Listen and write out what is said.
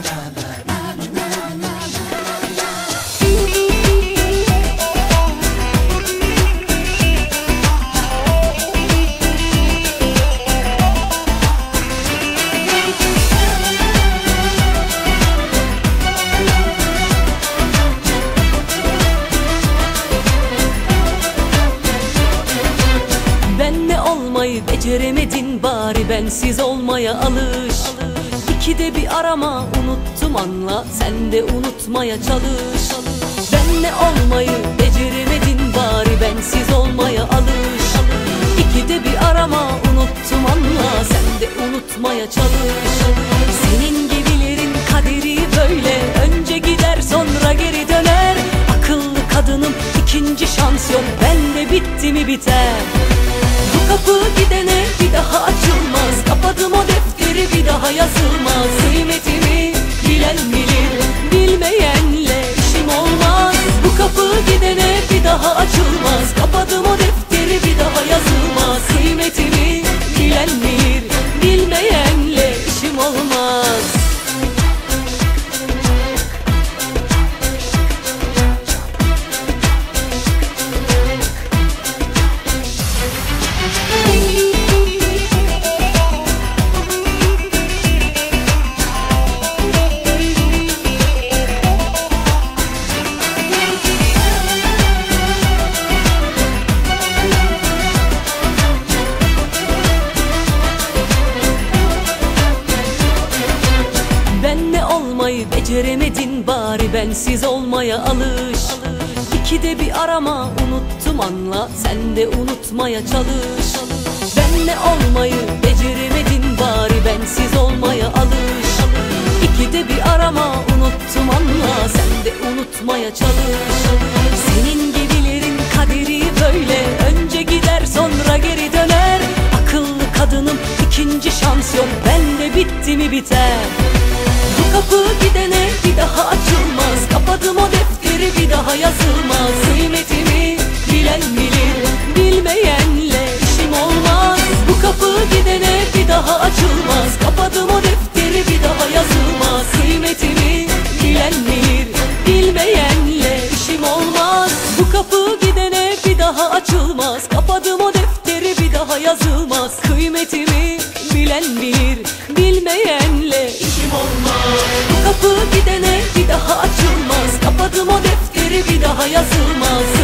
Beceremedin bari bensiz olmaya alış. İkide bir arama unuttum anla, sen de unutmaya çalış. Benle olmayı beceremedin bari bensiz olmaya alış. İkide bir arama unuttum anla, sen de unutmaya çalış. Senin gibilerin kaderi böyle, önce gider sonra geri döner. Akıllı kadınım ikinci şans yok, bende bitti mi biter. Bu kapı gidene bir daha açılmaz, kapadım o defteri bir daha yazılmaz. Kıymetimi bilen bilir, bilmeyenle işim olmaz. Bu kapı gidene bir daha açılmaz, kapadım o defteri bir daha yazılmaz. Kıymetimi bilen bilir, bilmeyenle işim olmaz. Beceremedin bari bensiz olmaya alış. İkide bir arama unuttum anla, sen de unutmaya çalış. Benle olmayı beceremedin bari bensiz olmaya alış. İkide bir arama unuttum anla, sen de unutmaya çalış. Senin gibilerin kaderi böyle, önce gider sonra geri döner. Akıllı kadınım ikinci şans yok, bende bitti mi biter. Bu kapı gidene bir daha açılmaz, kapadım o defteri bir daha yazılmaz. Kıymetimi bilen bilir, bilmeyenle işim olmaz. Bu kapı gidene bir daha açılmaz, kapadım o defteri bir daha yazılmaz. Kıymetimi bilen bilir, bilmeyenle işim olmaz. Bu kapı gidene bir daha açılmaz, kapadım o defteri bir daha yazılmaz. Kıymetimi bilen bilir, bilmeyenle işim olmaz. Bu kapı gidene bir daha açılmaz, kapadım o defteri bir daha yazılmaz.